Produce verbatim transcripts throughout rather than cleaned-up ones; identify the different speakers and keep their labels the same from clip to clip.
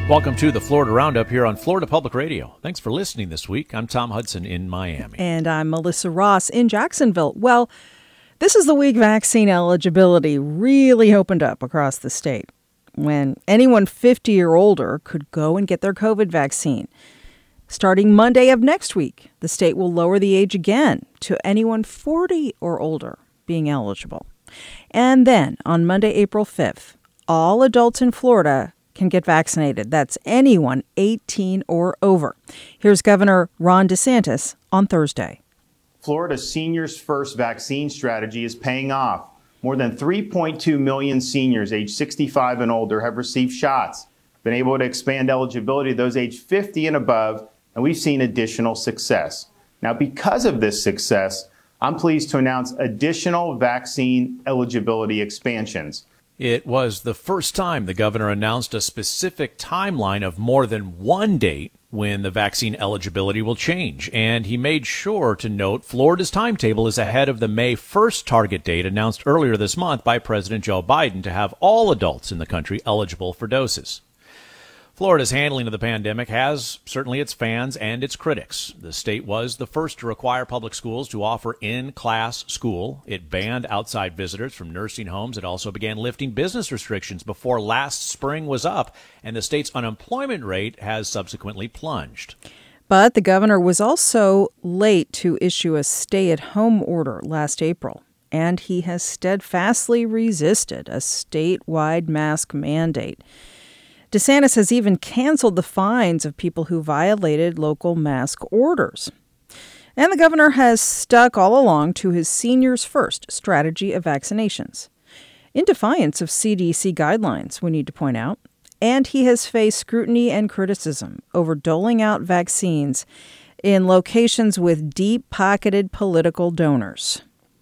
Speaker 1: Welcome to the Florida Roundup here on Florida Public Radio. Thanks for listening this week. I'm Tom Hudson in Miami.
Speaker 2: And I'm Melissa Ross in Jacksonville. Well, this is the week vaccine eligibility really opened up across the state, when anyone fifty or older could go and get their COVID vaccine. Starting Monday of next week, the state will lower the age again to anyone forty or older being eligible. And then on Monday, April fifth, all adults in Florida can get vaccinated. That's anyone eighteen or over. Here's Governor Ron DeSantis on Thursday.
Speaker 3: Florida's Seniors First vaccine strategy is paying off. More than three point two million seniors age sixty-five and older have received shots, been able to expand eligibility to those age fifty and above, and we've seen additional success. Now, because of this success, I'm pleased to announce additional vaccine eligibility expansions.
Speaker 1: It was the first time the governor announced a specific timeline of more than one date when the vaccine eligibility will change. And he made sure to note Florida's timetable is ahead of the May first target date announced earlier this month by President Joe Biden to have all adults in the country eligible for doses. Florida's handling of the pandemic has certainly its fans and its critics. The state was the first to require public schools to offer in-class school. It banned outside visitors from nursing homes. It also began lifting business restrictions before last spring was up, and the state's unemployment rate has subsequently plunged.
Speaker 2: But the governor was also late to issue a stay-at-home order last April, and he has steadfastly resisted a statewide mask mandate. DeSantis has even canceled the fines of people who violated local mask orders. And the governor has stuck all along to his Seniors First strategy of vaccinations, in defiance of C D C guidelines, we need to point out. And he has faced scrutiny and criticism over doling out vaccines in locations with deep-pocketed political donors.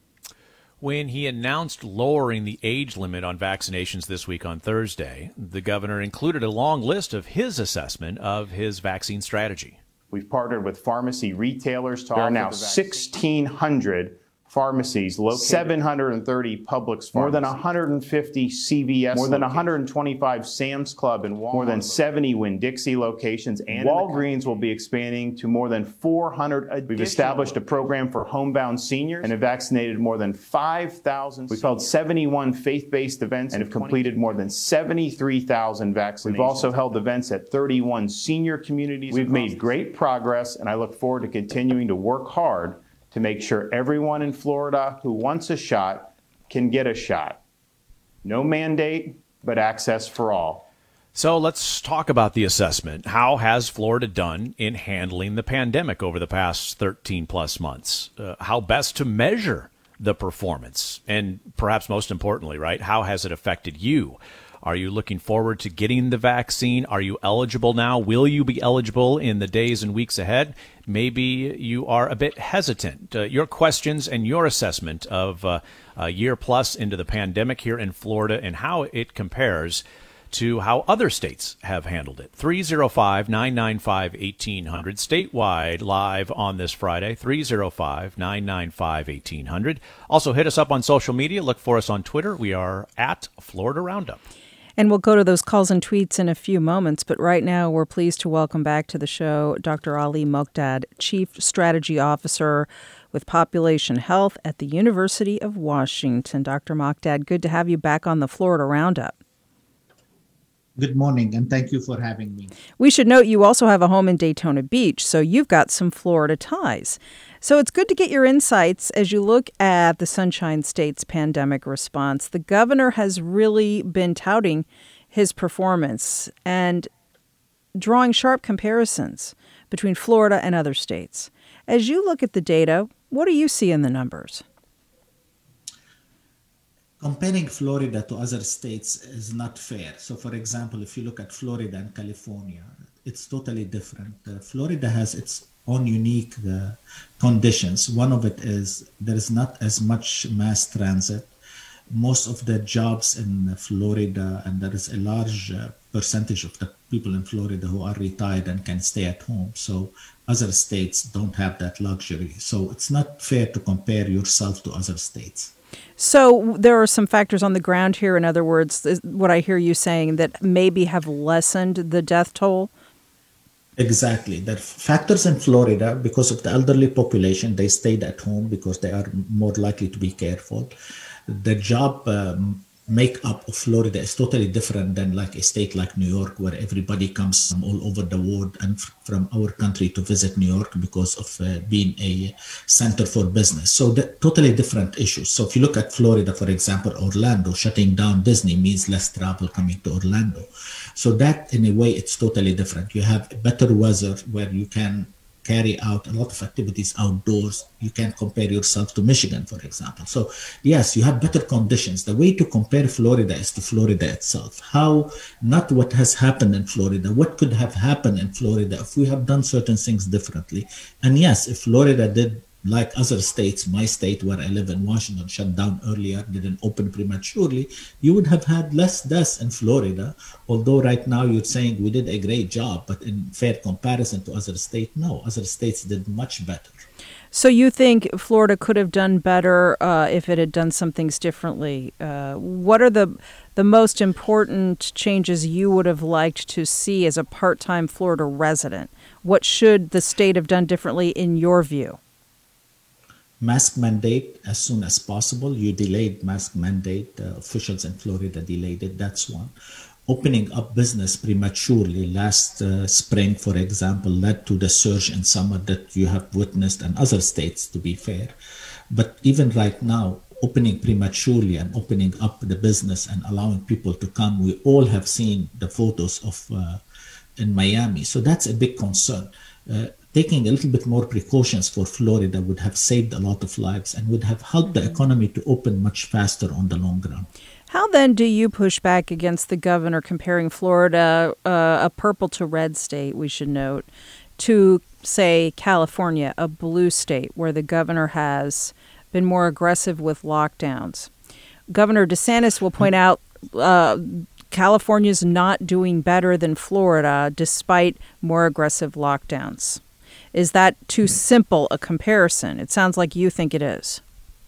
Speaker 1: When he announced lowering the age limit on vaccinations this week on Thursday, the governor included a long list of his assessment of his vaccine strategy.
Speaker 3: We've partnered with pharmacy retailers to offer. There are now sixteen hundred pharmacies located, seven hundred thirty Publix pharmacies, more than one hundred fifty C V S, more than one hundred twenty-five Sam's Club and Walmart, more than seventy Winn-Dixie locations, and Walgreens will be expanding to more than four hundred additional. We've established a program for homebound seniors and have vaccinated more than five thousand. We've held seventy-one faith-based events and have completed more than seventy-three thousand vaccinations. We've also held events at thirty-one senior communities. We've made great progress, and I look forward to continuing to work hard to make sure everyone in Florida who wants a shot can get a shot. No mandate, but access for all.
Speaker 1: So let's talk about the assessment. How has Florida done in handling the pandemic over the past thirteen plus months? Uh, how best to measure the performance? And perhaps most importantly, right, how has it affected you? Are you looking forward to getting the vaccine? Are you eligible now? Will you be eligible in the days and weeks ahead? Maybe you are a bit hesitant. Uh, your questions and your assessment of uh, a year plus into the pandemic here in Florida and how it compares to how other states have handled it. three oh five, nine nine five, eighteen hundred, statewide, live on this Friday, three oh five, nine nine five, eighteen hundred. Also hit us up on social media. Look for us on Twitter. We are at Florida Roundup.
Speaker 2: And we'll go to those calls and tweets in a few moments. But right now, we're pleased to welcome back to the show Doctor Ali Mokdad, Chief Strategy Officer with Population Health at the University of Washington. Doctor Mokdad, good to have you back on the Florida Roundup.
Speaker 4: Good morning, and thank you for having me.
Speaker 2: We should note you also have a home in Daytona Beach, so you've got some Florida ties. So it's good to get your insights as you look at the Sunshine State's pandemic response. The governor has really been touting his performance and drawing sharp comparisons between Florida and other states. As you look at the data, what do you see in the numbers?
Speaker 4: Comparing Florida to other states is not fair. So, for example, if you look at Florida and California, it's totally different. Uh, Florida has its own unique uh, conditions. One of it is there is not as much mass transit. Most of the jobs in Florida, and there is a large uh, percentage of the people in Florida who are retired and can stay at home. So other states don't have that luxury. So it's not fair to compare yourself to other states.
Speaker 2: So there are some factors on the ground here. In other words, is what I hear you saying that maybe have lessened the death toll.
Speaker 4: Exactly. The factors in Florida, because of the elderly population, they stayed at home because they are more likely to be careful. The job um, makeup of Florida is totally different than like a state like New York, where everybody comes from all over the world and f- from our country to visit New York because of uh, being a center for business. So the, totally different issues. So if you look at Florida, for example, Orlando, shutting down Disney means less travel coming to Orlando. So that in a way, it's totally different. You have better weather where you can carry out a lot of activities outdoors. You can compare yourself to Michigan, for example. So yes, you have better conditions. The way to compare Florida is to Florida itself. How, not what has happened in Florida, what could have happened in Florida if we have done certain things differently. And yes, if Florida did like other states, my state where I live in Washington, shut down earlier, didn't open prematurely, you would have had less deaths in Florida. Although right now you're saying we did a great job, but in fair comparison to other states, no, other states did much better.
Speaker 2: So you think Florida could have done better uh, if it had done some things differently. Uh, what are the the most important changes you would have liked to see as a part-time Florida resident? What should the state have done differently in your view?
Speaker 4: Mask mandate as soon as possible. You delayed mask mandate. Uh, officials in Florida delayed it. That's one. Opening up business prematurely last uh, spring, for example, led to the surge in summer that you have witnessed in other states, to be fair. But even right now, opening prematurely and opening up the business and allowing people to come, we all have seen the photos of uh, in Miami. So that's a big concern. Uh, taking a little bit more precautions for Florida would have saved a lot of lives and would have helped the economy to open much faster on the long run.
Speaker 2: How then do you push back against the governor comparing Florida, uh, a purple to red state, we should note, to, say, California, a blue state, where the governor has been more aggressive with lockdowns? Governor DeSantis will point out uh, California's not doing better than Florida despite more aggressive lockdowns. Is that too simple a comparison? It sounds like you think it is.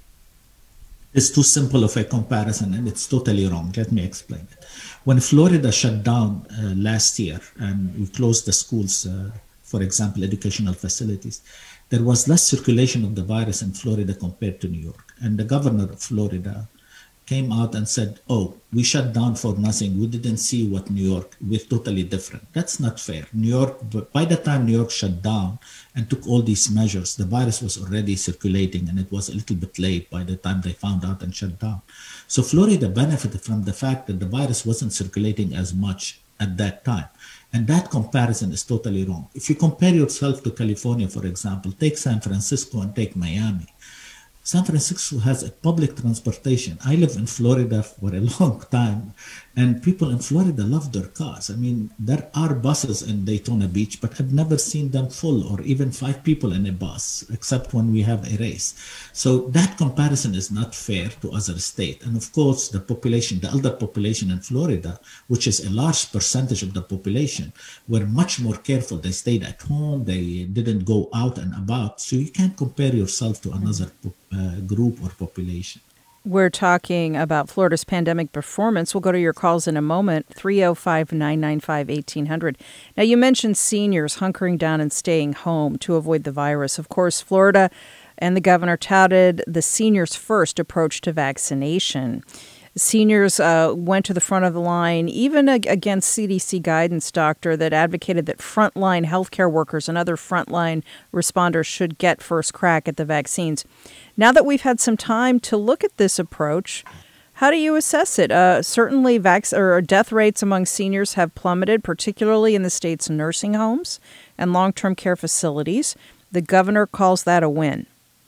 Speaker 4: It's too simple of a comparison and it's totally wrong. Let me explain it. When Florida shut down uh, last year and we closed the schools, uh, for example, educational facilities, there was less circulation of the virus in Florida compared to New York. And the governor of Florida came out and said, oh, we shut down for nothing. We didn't see what New York, we're totally different. That's not fair. New York, by the time New York shut down and took all these measures, the virus was already circulating and it was a little bit late by the time they found out and shut down. So Florida benefited from the fact that the virus wasn't circulating as much at that time. And that comparison is totally wrong. If you compare yourself to California, for example, take San Francisco and take Miami. San Francisco has a public transportation. I live in Florida for a long time, and people in Florida love their cars. I mean, there are buses in Daytona Beach, but I've never seen them full or even five people in a bus, except when we have a race. So that comparison is not fair to other states. And of course, the population, the elder population in Florida, which is a large percentage of the population, were much more careful. They stayed at home. They didn't go out and about. So you can't compare yourself to another uh, group or population.
Speaker 2: We're talking about Florida's pandemic performance. We'll go to your calls in a moment, three oh five, nine nine five, eighteen hundred. Now, you mentioned seniors hunkering down and staying home to avoid the virus. Of course, Florida and the governor touted the seniors first approach to vaccination. Seniors uh, went to the front of the line, even ag- against C D C guidance, doctor, that advocated that frontline healthcare workers and other frontline responders should get first crack at the vaccines. Now that we've had some time to look at this approach, how do you assess it? Uh, certainly, vac- or death rates among seniors have plummeted, particularly in the state's nursing homes and long-term care facilities. The governor calls that a win.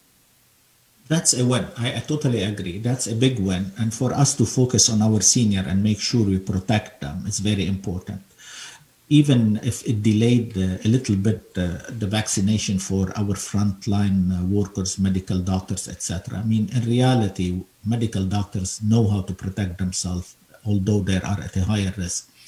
Speaker 4: That's a win. I, I totally agree. That's a big win. And for us to focus on our senior and make sure we protect them is very important. Even if it delayed uh, a little bit uh, the vaccination for our frontline uh, workers, medical doctors, et cetera. I mean, in reality, medical doctors know how to protect themselves, although they are at a higher risk.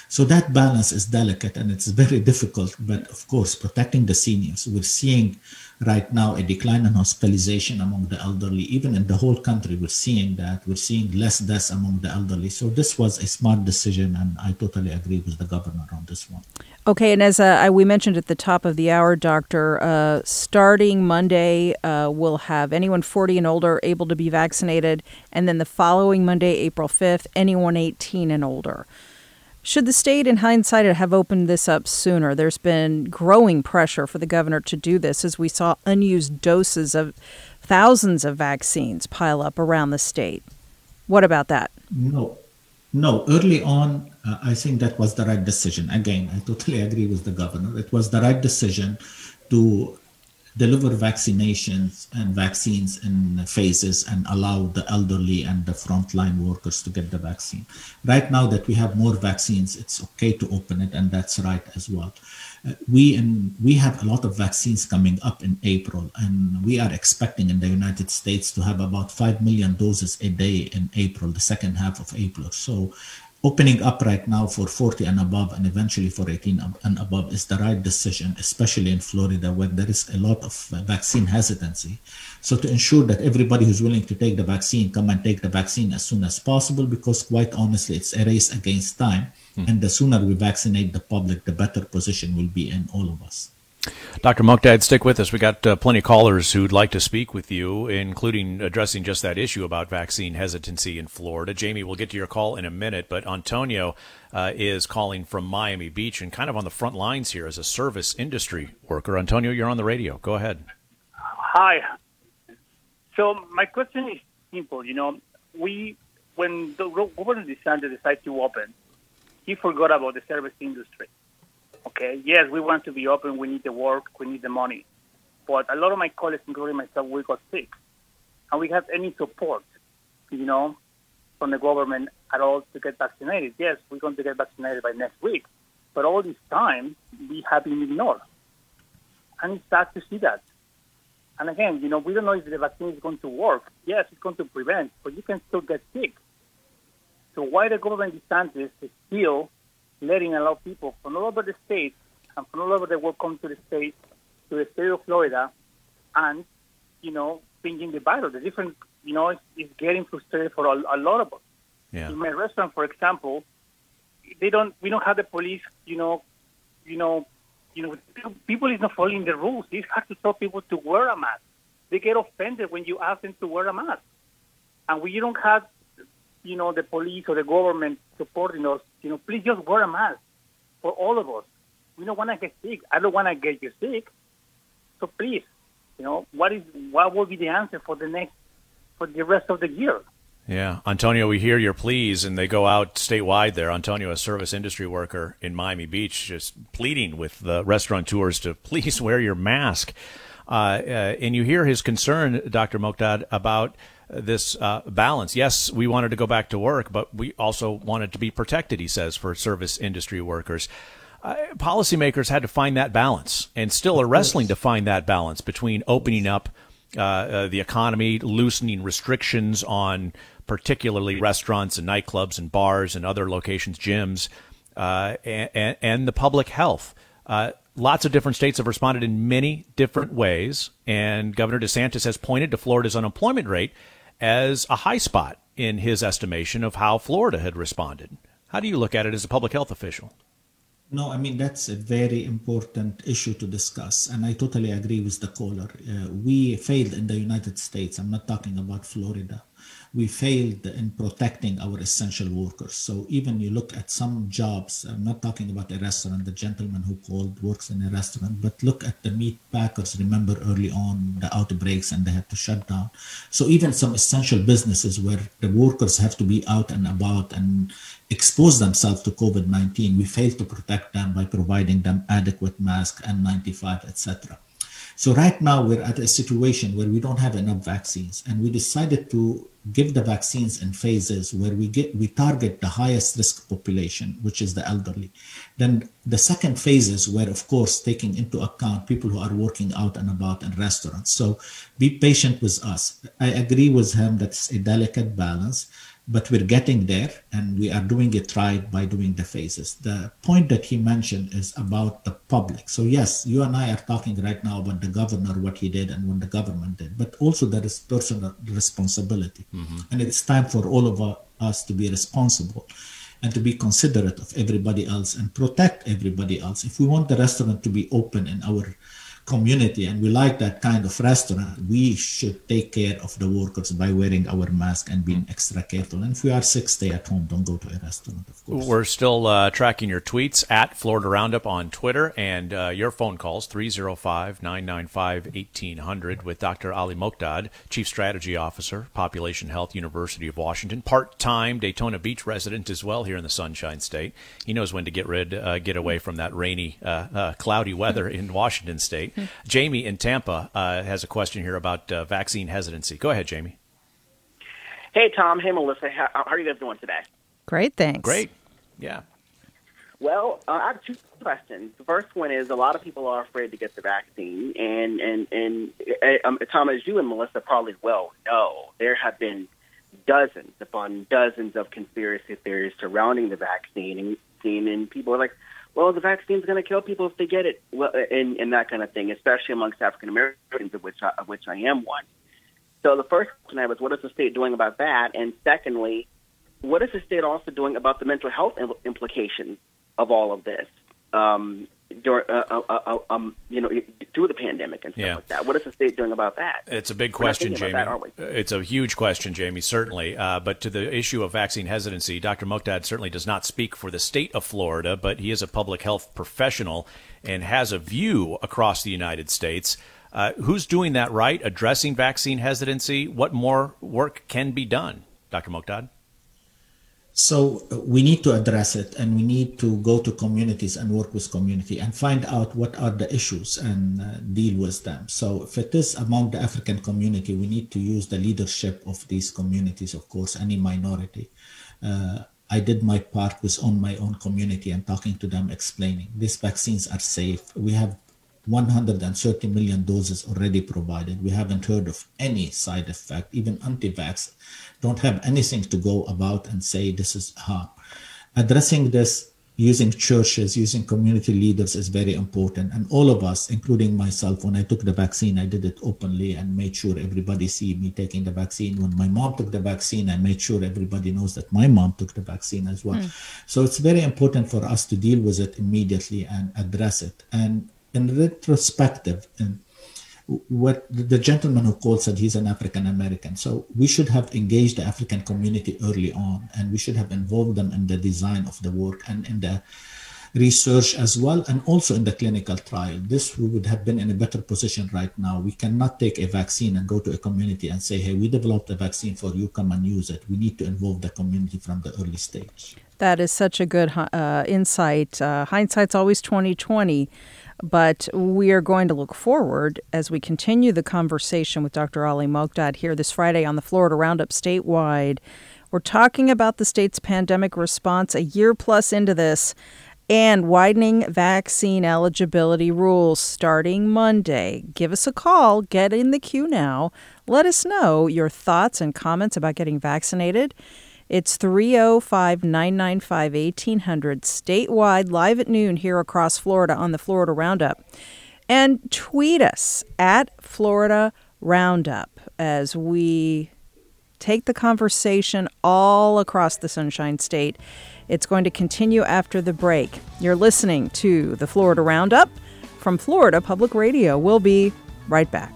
Speaker 4: So that balance is delicate and it's very difficult. But of course, protecting the seniors, we're seeing right now a decline in hospitalization among the elderly. Even in the whole country, we're seeing that. We're seeing less deaths among the elderly. So this was a smart decision, and I totally agree with the governor on this one.
Speaker 2: Okay, and as uh, we mentioned at the top of the hour, Doctor, uh, starting Monday, uh, we'll have anyone forty and older able to be vaccinated, and then the following Monday, April fifth, anyone eighteen and older. Should the state, in hindsight, have opened this up sooner? There's been growing pressure for the governor to do this, as we saw unused doses of thousands of vaccines pile up around the state. What about that?
Speaker 4: No. No, early on, uh, I think that was the right decision. Again, I totally agree with the governor. It was the right decision to deliver vaccinations and vaccines in phases and allow the elderly and the frontline workers to get the vaccine. Right now that we have more vaccines, it's okay to open it, and that's right as well. Uh, we in, we have a lot of vaccines coming up in April, and we are expecting in the United States to have about five million doses a day in April, the second half of April. So opening up right now for forty and above and eventually for eighteen and above is the right decision, especially in Florida where there is a lot of vaccine hesitancy. So to ensure that everybody who's willing to take the vaccine come and take the vaccine as soon as possible, because quite honestly, it's a race against time. Mm. And the sooner we vaccinate the public, the better position will be in all of us.
Speaker 1: Doctor Moqdad, stick with us. We got uh, plenty of callers who'd like to speak with you, including addressing just that issue about vaccine hesitancy in Florida. Jamie, we'll get to your call in a minute, but Antonio uh, is calling from Miami Beach and kind of on the front lines here as a service industry worker. Antonio, you're on the radio. Go ahead.
Speaker 5: Hi. So my question is simple. You know, we when the Governor DeSantis decided to open, he forgot about the service industry. Okay, yes, we want to be open. We need the work. We need the money. But a lot of my colleagues, including myself, we got sick. And we have any support, you know, from the government at all to get vaccinated. Yes, we're going to get vaccinated by next week. But all this time, we have been ignored. And it's sad to see that. And again, you know, we don't know if the vaccine is going to work. Yes, it's going to prevent, but you can still get sick. So why the government DeSantis is still letting a lot of people from all over the state and from all over the world come to the state, to the state of Florida, and, you know, bringing the virus. The different, you know, it's, it's getting frustrated for a, a lot of us. Yeah. In my restaurant, for example, they don't, we don't have the police, you know, you know, you know, people is not following the rules. It's hard to tell people to wear a mask. They get offended when you ask them to wear a mask. And we don't have, you know, the police or the government supporting us, you know, please just wear a mask for all of us. We don't want to get sick. I don't want to get you sick. So please, you know, what is what will be the answer for the next, for the rest of the year?
Speaker 1: Yeah. Antonio, we hear your pleas, and they go out statewide there. Antonio, a service industry worker in Miami Beach, just pleading with the restaurateurs to please wear your mask. Uh, uh, and you hear his concern, Doctor Moqdad, about this uh, balance. Yes, we wanted to go back to work, but we also wanted to be protected, he says, for service industry workers. Uh, policymakers had to find that balance and still are wrestling to find that balance between opening up uh, uh, the economy, loosening restrictions on particularly restaurants and nightclubs and bars and other locations, gyms, uh, and, and the public health. Uh, lots of different states have responded in many different ways, and Governor DeSantis has pointed to Florida's unemployment rate as a high spot in his estimation of how Florida had responded. How do you look at it as a public health official?
Speaker 4: No, I mean, that's a very important issue to discuss, and I totally agree with the caller. Uh, we failed in the United States. I'm not talking about Florida. We failed in protecting our essential workers. So even you look at some jobs, I'm not talking about a restaurant, the gentleman who called works in a restaurant, but look at the meat packers. Remember early on the outbreaks and they had to shut down. So even some essential businesses where the workers have to be out and about and expose themselves to COVID nineteen, we failed to protect them by providing them adequate masks, N ninety-five, et cetera. So right now we're at a situation where we don't have enough vaccines, and we decided to give the vaccines in phases where we get we target the highest risk population, which is the elderly. Then the second phase is where, of course, taking into account people who are working out and about in restaurants. So be patient with us. I agree with him that it's a delicate balance, but we're getting there, and we are doing it right by doing the phases. The point that he mentioned is about the public. So yes, you and I are talking right now about the governor, what he did and what the government did, but also there is personal responsibility. Mm-hmm. And it's time for all of us to be responsible and to be considerate of everybody else and protect everybody else. If we want the restaurant to be open in our community and we like that kind of restaurant, we should take care of the workers by wearing our mask and being extra careful. And if we are sick, stay at home. Don't go to a restaurant, of course.
Speaker 1: We're still uh, tracking your tweets at Florida Roundup on Twitter, and uh, your phone calls, three oh five, nine nine five, eighteen hundred, with Doctor Ali Mokdad, Chief Strategy Officer, Population Health, University of Washington, part-time Daytona Beach resident as well here in the Sunshine State. He knows when to get rid, uh, get away from that rainy, uh, uh, cloudy weather in Washington State. Jamie in Tampa uh, has a question here about uh, vaccine hesitancy. Go ahead, Jamie.
Speaker 6: Hey, Tom. Hey, Melissa. How, how are you guys doing today?
Speaker 2: Great, thanks.
Speaker 1: Great. Yeah.
Speaker 6: Well, uh, I have two questions. The first one is a lot of people are afraid to get the vaccine, and and and uh, um, Tom, as you and Melissa probably well know, there have been dozens upon dozens of conspiracy theories surrounding the vaccine, and, and people are like, well, the vaccine's going to kill people if they get it, well, and, and that kind of thing, especially amongst African Americans, of which I, of which I am one. So the first question I have is, what is the state doing about that? And secondly, what is the state also doing about the mental health implications of all of this? Um, during, uh, uh, uh, um, you know, through the pandemic and stuff
Speaker 1: yeah.
Speaker 6: like that. What is the state doing about that?
Speaker 1: It's a big question, Jamie.
Speaker 6: That, aren't we?
Speaker 1: It's a huge question, Jamie, certainly. Uh, but to the issue of vaccine hesitancy, Doctor Mokdad certainly does not speak for the state of Florida, but he is a public health professional and has a view across the United States. Uh, who's doing that right, addressing vaccine hesitancy? What more work can be done, Doctor Mokdad?
Speaker 4: So uh, we need to address it, and we need to go to communities and work with community and find out what are the issues and uh, deal with them. So if it is among the African community, we need to use the leadership of these communities, of course, any minority. Uh, I did my part with on my own community and talking to them, explaining these vaccines are safe. We have one hundred thirty million doses already provided. We haven't heard of any side effect. Even anti-vax don't have anything to go about and say this is harm. Addressing this using churches, using community leaders is very important. And all of us, including myself, when I took the vaccine, I did it openly and made sure everybody see me taking the vaccine. When my mom took the vaccine, I made sure everybody knows that my mom took the vaccine as well. Mm. So it's very important for us to deal with it immediately and address it. And in retrospective, and what the gentleman who called said, he's an African American. So we should have engaged the African community early on, and we should have involved them in the design of the work and in the research as well, and also in the clinical trial. This, we would have been in a better position right now. We cannot take a vaccine and go to a community and say, hey, we developed a vaccine for you, come and use it. We need to involve the community from the early stage.
Speaker 2: That is such a good uh, insight. Uh, hindsight's always twenty twenty. But we are going to look forward as we continue the conversation with Doctor Ali Mokdad here this Friday on the Florida Roundup statewide. We're talking about the state's pandemic response a year plus into this and widening vaccine eligibility rules starting Monday. Give us a call. Get in the queue now. Let us know your thoughts and comments about getting vaccinated. It's three oh five, nine nine five, eighteen hundred, statewide, live at noon here across Florida on the Florida Roundup. And tweet us at Florida Roundup as we take the conversation all across the Sunshine State. It's going to continue after the break. You're listening to the Florida Roundup from Florida Public Radio. We'll be right back.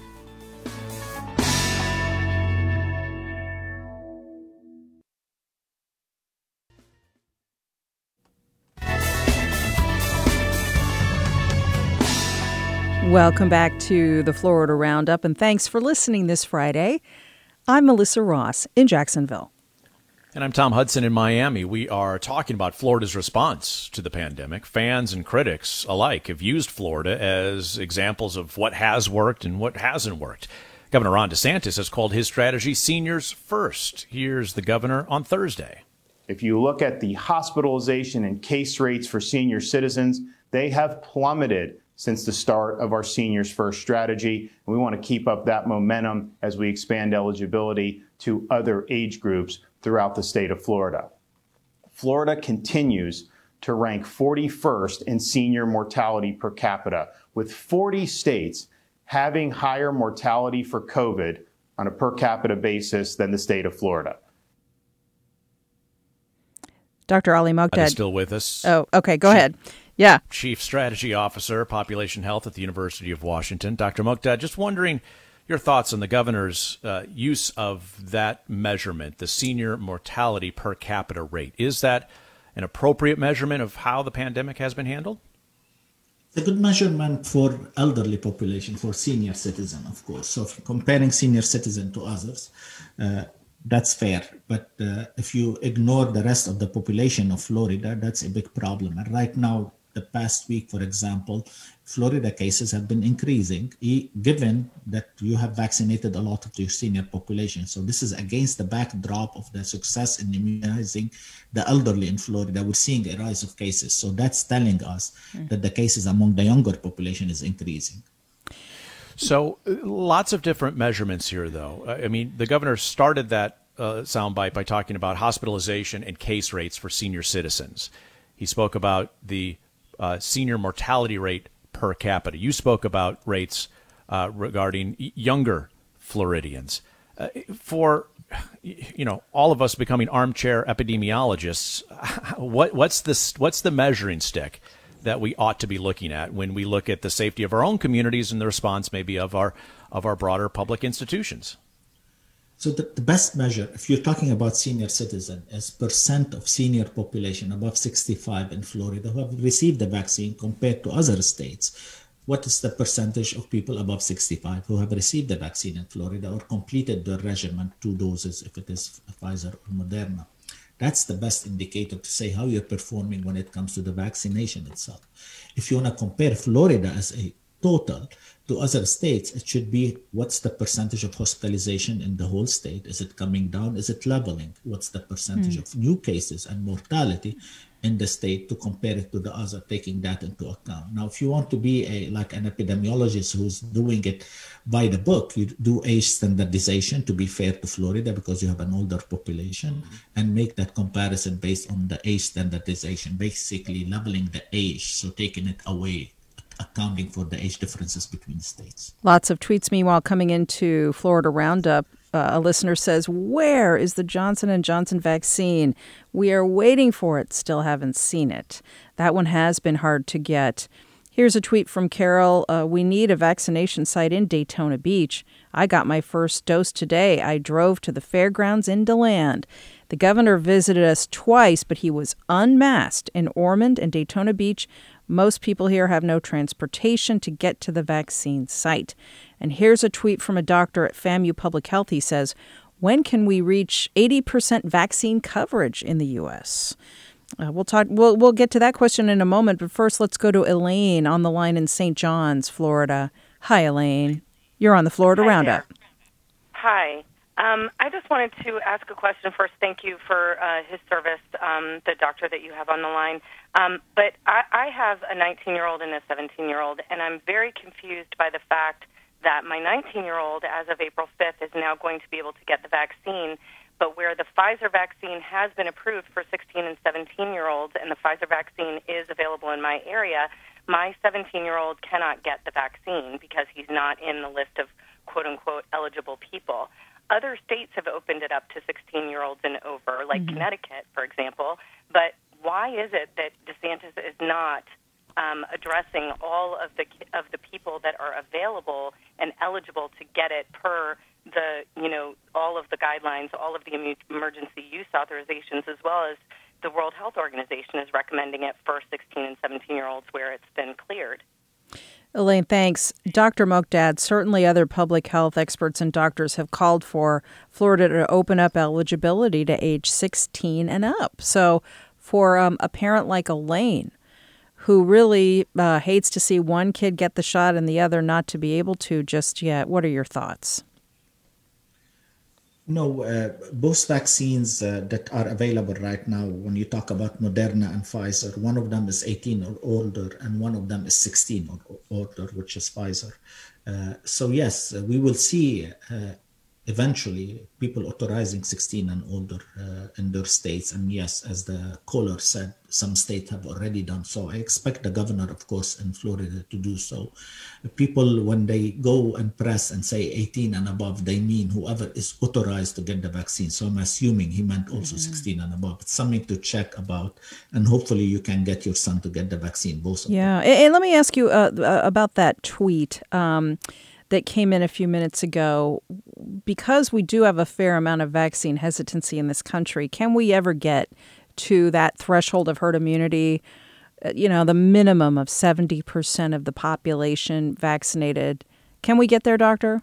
Speaker 2: Welcome back to the Florida Roundup, and thanks for listening this Friday. I'm Melissa Ross in Jacksonville.
Speaker 1: And I'm Tom Hudson in Miami. We are talking about Florida's response to the pandemic. Fans and critics alike have used Florida as examples of what has worked and what hasn't worked. Governor Ron DeSantis has called his strategy Seniors First. Here's the governor on Thursday.
Speaker 3: If you look at the hospitalization and case rates for senior citizens, they have plummeted since the start of our Seniors First strategy. And we want to keep up that momentum as we expand eligibility to other age groups throughout the state of Florida. Florida continues to rank forty-first in senior mortality per capita, with forty states having higher mortality for COVID on a per capita basis than the state of Florida.
Speaker 2: Doctor Ali Moghdad
Speaker 1: is still with us.
Speaker 2: Oh, okay. Go Chief, ahead. Yeah.
Speaker 1: Chief Strategy Officer, Population Health at the University of Washington. Doctor Moghdad, just wondering your thoughts on the governor's uh, use of that measurement, the senior mortality per capita rate. Is that an appropriate measurement of how the pandemic has been handled?
Speaker 4: It's a good measurement for elderly population, for senior citizen, of course. So if comparing senior citizen to others, uh, that's fair. But uh, if you ignore the rest of the population of Florida, that's a big problem. And right now, the past week, for example, Florida cases have been increasing, given that you have vaccinated a lot of your senior population. So this is against the backdrop of the success in immunizing the elderly in Florida. We're seeing a rise of cases. So that's telling us mm. that the cases among the younger population is increasing.
Speaker 1: So lots of different measurements here, though. I mean, the governor started that uh, soundbite by talking about hospitalization and case rates for senior citizens. He spoke about the uh, senior mortality rate per capita. You spoke about rates uh, regarding younger Floridians. Uh, for, you know, all of us becoming armchair epidemiologists, what, what's the, what's the measuring stick that we ought to be looking at when we look at the safety of our own communities and the response maybe of our of our broader public institutions?
Speaker 4: So the, the best measure, if you're talking about senior citizen, is percent of senior population above sixty-five in Florida who have received the vaccine compared to other states. What is the percentage of people above sixty-five who have received the vaccine in Florida or completed the regimen, two doses, if it is Pfizer or Moderna? That's the best indicator to say how you're performing when it comes to the vaccination itself. If you want to compare Florida as a total to other states, it should be what's the percentage of hospitalization in the whole state? Is it coming down? Is it leveling? What's the percentage mm. of new cases and mortality in the state to compare it to the other, taking that into account? Now, if you want to be a like an epidemiologist who's doing it by the book, you do age standardization to be fair to Florida because you have an older population, mm-hmm. and make that comparison based on the age standardization, basically leveling the age, so taking it away, accounting for the age differences between states.
Speaker 2: Lots of tweets, meanwhile, coming into Florida Roundup. Uh, a listener says, where is the Johnson and Johnson vaccine? We are waiting for it. Still haven't seen it. That one has been hard to get. Here's a tweet from Carol. Uh, we need a vaccination site in Daytona Beach. I got my first dose today. I drove to the fairgrounds in DeLand. The governor visited us twice, but he was unmasked in Ormond and Daytona Beach. Most people here have no transportation to get to the vaccine site. And here's a tweet from a doctor at FAMU Public Health. He says, when can we reach eighty percent vaccine coverage in the U S? Uh, we'll talk. We'll we'll get to that question in a moment. But first, let's go to Elaine on the line in Saint John's, Florida. Hi, Elaine. You're on the Florida
Speaker 7: Hi
Speaker 2: Roundup.
Speaker 7: There. Hi. Um, I just wanted to ask a question first. Thank you for uh, his service, um, the doctor that you have on the line. Um, but I, I have a nineteen-year-old and a seventeen-year-old, and I'm very confused by the fact that my nineteen-year-old, as of April fifth, is now going to be able to get the vaccine, but where the Pfizer vaccine has been approved for sixteen and seventeen-year-olds, and the Pfizer vaccine is available in my area, my seventeen-year-old cannot get the vaccine because he's not in the list of quote-unquote eligible people. Other states have opened it up to sixteen-year-olds and over, like mm-hmm. Connecticut, for example, but why is it that DeSantis is not um, addressing all of the of the people that are available and eligible to get it per the, you know, all of the guidelines, all of the emergency use authorizations, as well as the World Health Organization is recommending it for sixteen and seventeen-year-olds where it's been cleared?
Speaker 2: Elaine, thanks. Doctor Moghdad, certainly other public health experts and doctors have called for Florida to open up eligibility to age sixteen and up. So for um, a parent like Elaine, who really uh, hates to see one kid get the shot and the other not to be able to just yet, what are your thoughts?
Speaker 4: No, uh, both vaccines uh, that are available right now, when you talk about Moderna and Pfizer, one of them is eighteen or older, and one of them is sixteen or older, which is Pfizer. Uh, so yes, uh, we will see uh, eventually people authorizing sixteen and older uh, in their states. And yes, as the caller said, some states have already done so. I expect the governor, of course, in Florida to do so. People, when they go and press and say eighteen and above, they mean whoever is authorized to get the vaccine. So I'm assuming he meant also mm-hmm. sixteen and above. It's something to check about, and hopefully you can get your son to get the vaccine. Both of
Speaker 2: yeah,
Speaker 4: them.
Speaker 2: And let me ask you uh, about that tweet um, that came in a few minutes ago. Because we do have a fair amount of vaccine hesitancy in this country, can we ever get to that threshold of herd immunity, you know, the minimum of seventy percent of the population vaccinated? Can we get there, Doctor?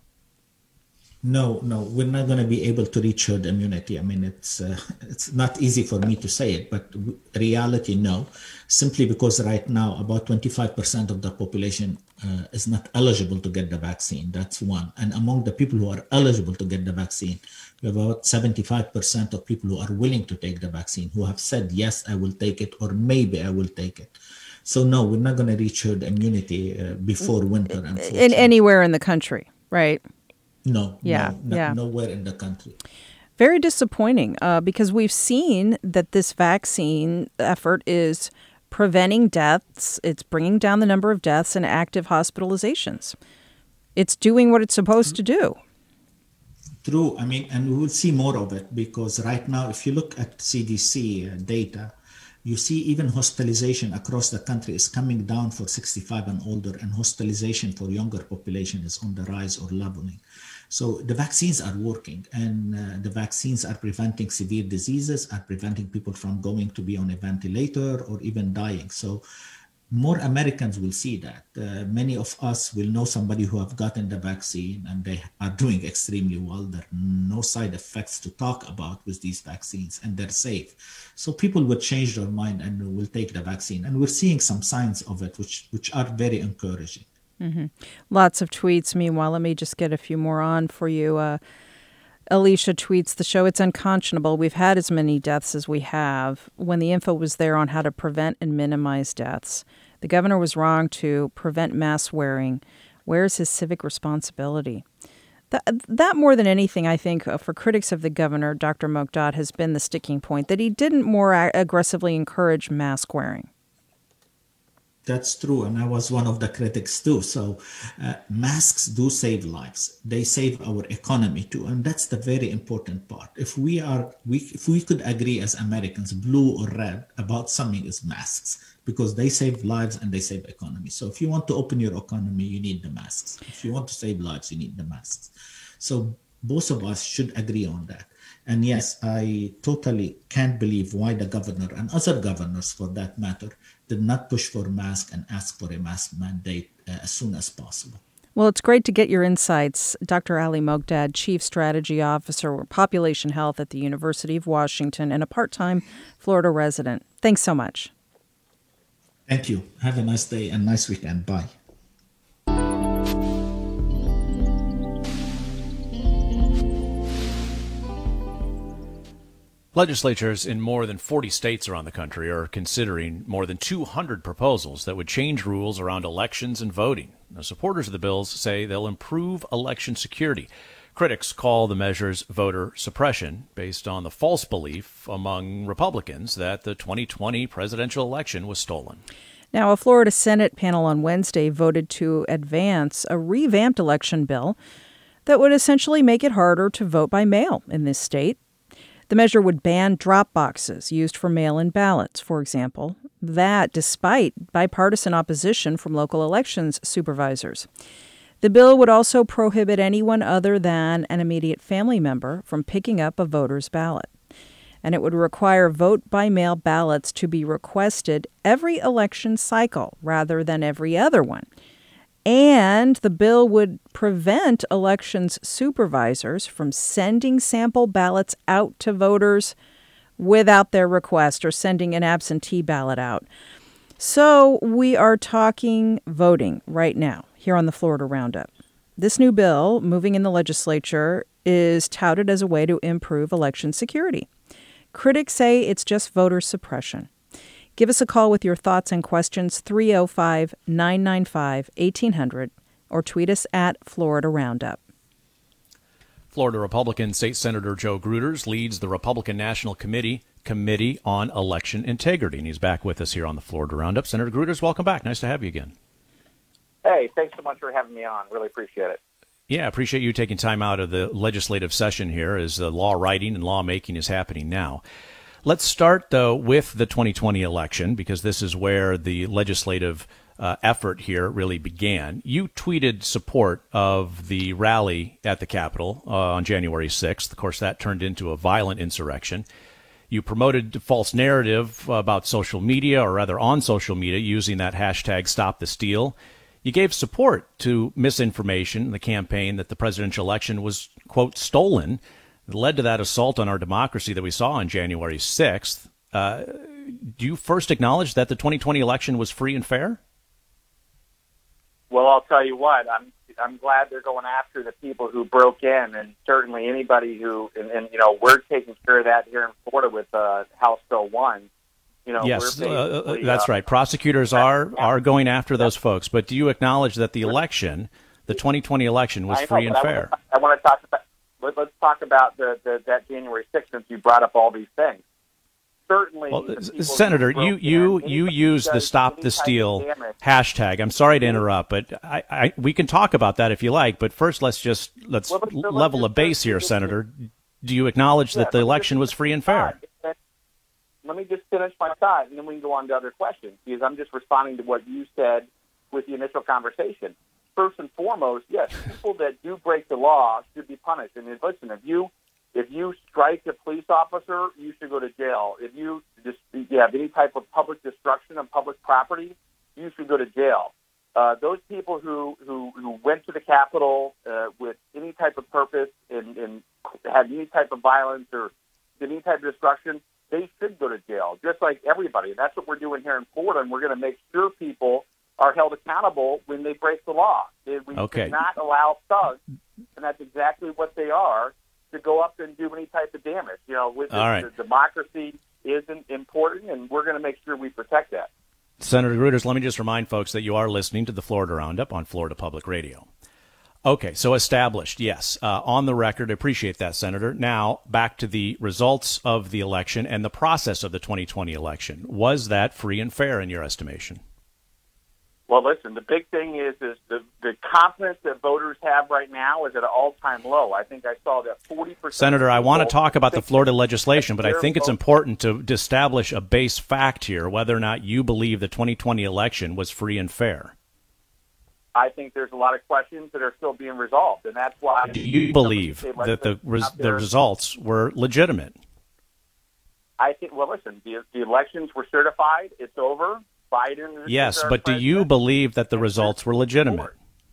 Speaker 4: No, no, we're not going to be able to reach herd immunity. I mean, it's uh, it's not easy for me to say it, but reality, no. Simply because right now about twenty-five percent of the population uh, is not eligible to get the vaccine. That's one. And among the people who are eligible to get the vaccine, we have about seventy-five percent of people who are willing to take the vaccine, who have said, yes, I will take it, or maybe I will take it. So no, we're not going to reach herd immunity uh, before winter.
Speaker 2: In anywhere in the country, right?
Speaker 4: No,
Speaker 2: yeah,
Speaker 4: no, no,
Speaker 2: yeah.
Speaker 4: nowhere in the country.
Speaker 2: Very disappointing uh, because we've seen that this vaccine effort is preventing deaths. It's bringing down the number of deaths and active hospitalizations. It's doing what it's supposed to do.
Speaker 4: True. I mean, and we will see more of it because right now, if you look at C D C data, you see even hospitalization across the country is coming down for sixty-five and older, and hospitalization for younger population is on the rise or leveling. So the vaccines are working, and uh, the vaccines are preventing severe diseases, are preventing people from going to be on a ventilator or even dying. So more Americans will see that. Uh, many of us will know somebody who have gotten the vaccine and they are doing extremely well. There are no side effects to talk about with these vaccines, and they're safe. So people will change their mind and will take the vaccine. And we're seeing some signs of it, which, which are very encouraging.
Speaker 2: Mm-hmm. Lots of tweets. Meanwhile, let me just get a few more on for you. Uh, Alicia tweets, the show, it's unconscionable. We've had as many deaths as we have when the info was there on how to prevent and minimize deaths. The governor was wrong to prevent mask wearing. Where's his civic responsibility? That, that more than anything, I think, uh, for critics of the governor, Doctor Mogdad, has been the sticking point, that he didn't more a- aggressively encourage mask wearing.
Speaker 4: That's true, and I was one of the critics too. So uh, masks do save lives. They save our economy too, and that's the very important part. If we are, we if we could agree as Americans, blue or red, about something is masks, because they save lives and they save economy. So if you want to open your economy, you need the masks. If you want to save lives, you need the masks. So both of us should agree on that. And yes, I totally can't believe why the governor and other governors, for that matter, did not push for mask and ask for a mask mandate uh, as soon as possible.
Speaker 2: Well, it's great to get your insights. Doctor Ali Mogdad, Chief Strategy Officer, Population Health at the University of Washington, and a part-time Florida resident. Thanks so much.
Speaker 4: Thank you. Have a nice day and nice weekend. Bye.
Speaker 1: Legislatures in more than forty states around the country are considering more than two hundred proposals that would change rules around elections and voting. Now, supporters of the bills say they'll improve election security. Critics call the measures voter suppression based on the false belief among Republicans that the twenty twenty presidential election was stolen.
Speaker 2: Now, a Florida Senate panel on Wednesday voted to advance a revamped election bill that would essentially make it harder to vote by mail in this state. The measure would ban drop boxes used for mail-in ballots, for example. That despite bipartisan opposition from local elections supervisors. The bill would also prohibit anyone other than an immediate family member from picking up a voter's ballot. And it would require vote-by-mail ballots to be requested every election cycle rather than every other one. And the bill would prevent elections supervisors from sending sample ballots out to voters without their request or sending an absentee ballot out. So we are talking voting right now here on the Florida Roundup. This new bill moving in the legislature is touted as a way to improve election security. Critics say it's just voter suppression. Give us a call with your thoughts and questions, three oh five, nine nine five, eighteen hundred, or tweet us at Florida Roundup.
Speaker 1: Florida Republican State Senator Joe Gruters leads the Republican National Committee Committee on Election Integrity, and he's back with us here on the Florida Roundup. Senator Gruters, welcome back. Nice to have you again.
Speaker 8: Hey, thanks so much for having me on. Really appreciate it.
Speaker 1: Yeah, appreciate you taking time out of the legislative session here as the law writing and lawmaking is happening now. Let's start, though, with the twenty twenty election, because this is where the legislative uh, effort here really began. You tweeted support of the rally at the Capitol uh, on January sixth. Of course, that turned into a violent insurrection. You promoted false narrative about social media, or rather on social media, using that hashtag Stop the Steal. You gave support to misinformation in the campaign that the presidential election was, quote, stolen. It led to that assault on our democracy that we saw on January sixth. Uh, do you first acknowledge that the twenty twenty election was free and fair?
Speaker 8: Well, I'll tell you what, I'm I'm glad they're going after the people who broke in, and certainly anybody who, and, and you know, we're taking care of that here in Florida with uh, House Bill one. You know,
Speaker 1: yes,
Speaker 8: we're
Speaker 1: uh, that's
Speaker 8: uh,
Speaker 1: right. Prosecutors are, are going after those folks. But do you acknowledge that the election, the twenty twenty election, was
Speaker 8: I know,
Speaker 1: free and
Speaker 8: I
Speaker 1: fair?
Speaker 8: Want to, I want to talk about, let, let's talk about the, the that January sixth, since you brought up all these things. Certainly,
Speaker 1: well, Senator, you you
Speaker 8: in,
Speaker 1: you use the Stop the Steal hashtag. I'm sorry to interrupt, but I, I we can talk about that if you like. But first, let's just let's well, let's, level let's a base here, Senator. Do you acknowledge yeah, that the election was free and fair?
Speaker 8: Let me just finish my thought, and then we can go on to other questions, because I'm just responding to what you said with the initial conversation. First and foremost, yes, people that do break the law should be punished. And listen, if you if you strike a police officer, you should go to jail. If you just you have any type of public destruction of public property, you should go to jail. Uh, those people who, who, who went to the Capitol uh, with any type of purpose and, and had any type of violence or did any type of destruction, they should go to jail, just like everybody. And that's what we're doing here in Florida, and we're going to make sure people are held accountable when they break the law. We
Speaker 1: okay.
Speaker 8: cannot allow thugs, and that's exactly what they are, to go up and do any type of damage. You know, with
Speaker 1: All
Speaker 8: the,
Speaker 1: right.
Speaker 8: the democracy isn't important, and we're going to make sure we protect that.
Speaker 1: Senator Gruters, let me just remind folks that you are listening to the Florida Roundup on Florida Public Radio. Okay, so established, yes. Uh, on the record, appreciate that, Senator. Now, back to the results of the election and the process of the twenty twenty election. Was that free and fair in your estimation?
Speaker 8: Well, listen, the big thing is is the, the confidence that voters have right now is at an all-time low. I think I saw that forty percent.
Speaker 1: Senator, I want to talk about the Florida legislation, but I think it's important to establish a base fact here, whether or not you believe the twenty twenty election was free and fair.
Speaker 8: I think there's a lot of questions that are still being resolved, and that's why.
Speaker 1: Do you believe that the res- the results were legitimate?
Speaker 8: I think. Well, listen, the, the elections were certified. It's over. Biden.
Speaker 1: Yes, but do you believe that the results were legitimate?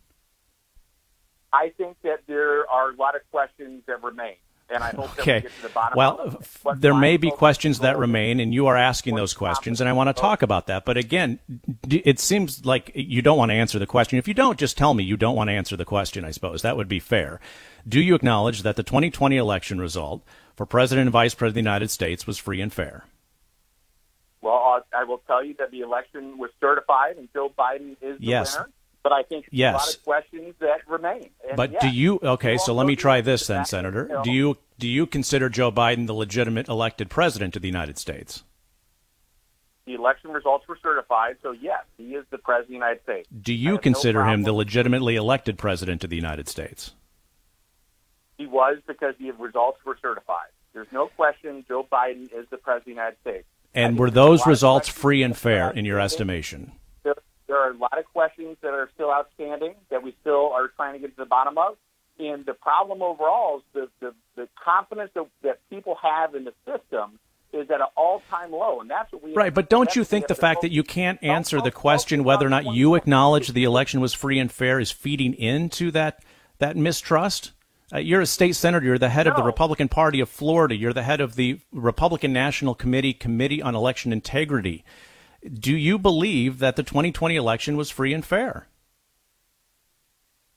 Speaker 8: I think that there are a lot of questions that remain. And I hope
Speaker 1: okay.
Speaker 8: that we get to the bottom
Speaker 1: well,
Speaker 8: of it.
Speaker 1: There may be questions that remain, and you are asking those questions, and I want to talk about that. But again, it seems like you don't want to answer the question. If you don't, just tell me you don't want to answer the question, I suppose. That would be fair. Do you acknowledge that the twenty twenty election result for President and Vice President of the United States was free and fair?
Speaker 8: Well, I will tell you that the election was certified, and Joe Biden is the
Speaker 1: yes.
Speaker 8: winner. But I think there's
Speaker 1: yes.
Speaker 8: a lot of questions that remain. And
Speaker 1: but
Speaker 8: yes,
Speaker 1: do you okay? So let me try this then,
Speaker 8: back,
Speaker 1: Senator.
Speaker 8: you know,
Speaker 1: do you do you consider Joe Biden the legitimate elected president of the United States?
Speaker 8: The election results were certified, so yes, he is the president of the United States.
Speaker 1: Do you consider no him the legitimately elected president of the United States?
Speaker 8: He was, because the results were certified. There's no question Joe Biden is the president of the United States.
Speaker 1: And were those results free and fair in your estimation?
Speaker 8: There, there are a lot of questions that are still outstanding that we still are trying to get to the bottom of. And the problem overall is the, the, the confidence that, that people have in the system is at an all-time low, and that's what we
Speaker 1: right. But don't you think the fact that you can't answer the question whether or not you acknowledge the election was free and fair is feeding into that that mistrust? Uh, you're a state senator. You're the head
Speaker 8: no.
Speaker 1: of the Republican Party of Florida. You're the head of the Republican National Committee Committee on Election Integrity. Do you believe that the twenty twenty election was free and fair?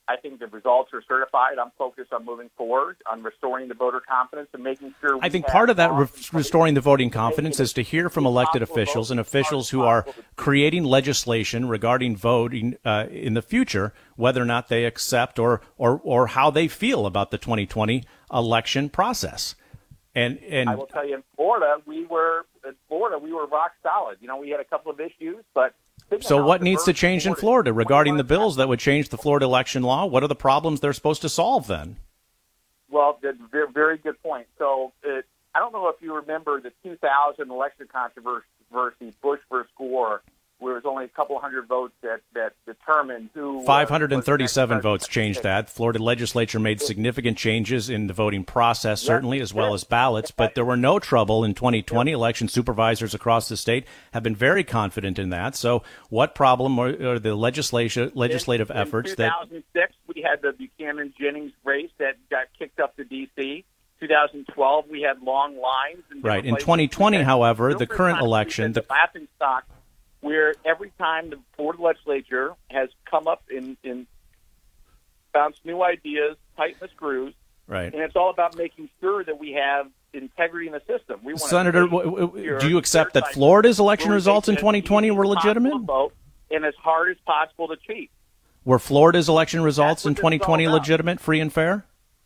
Speaker 8: I think the results are certified. I'm focused on moving forward, on restoring the voter confidence and making sure.
Speaker 1: I think part of that re- restoring the voting confidence is to hear from elected officials and officials who are creating legislation regarding voting uh, in the future, whether or not they accept or, or, or how they feel about the twenty twenty election process. And, and
Speaker 8: I will tell you, in Florida, we were in Florida, we were rock solid. You know, we had a couple of issues, but
Speaker 1: so what needs to change in Florida regarding the bills that would change the Florida election law? What are the problems they're supposed to solve then?
Speaker 8: Well, that's a very, very good point. So uh, I don't know if you remember the two thousand election controversy, Bush versus Gore, where it was only a couple hundred votes that, that determined who...
Speaker 1: five hundred thirty-seven votes changed that. Florida legislature made significant changes in the voting process, certainly, as well as ballots, but there were no trouble in twenty twenty. Election supervisors across the state have been very confident in that. So what problem are, are the legislation, legislative
Speaker 8: in,
Speaker 1: efforts
Speaker 8: in two thousand six,
Speaker 1: that...
Speaker 8: we had the Buchanan-Jennings race that got kicked up to D C two thousand twelve, we had long lines. In
Speaker 1: right. In
Speaker 8: places.
Speaker 1: twenty twenty, however, the current election...
Speaker 8: The laughing stock, where every time the Florida legislature has come up and in, in bounced new ideas, tighten the screws,
Speaker 1: right,
Speaker 8: and it's all about making sure that we have integrity in the system. We want
Speaker 1: Senator, w- w- do you accept that Florida's election results in twenty twenty were legitimate?
Speaker 8: Vote, and as hard as possible to cheat.
Speaker 1: Were Florida's election results in twenty twenty legitimate, free and fair?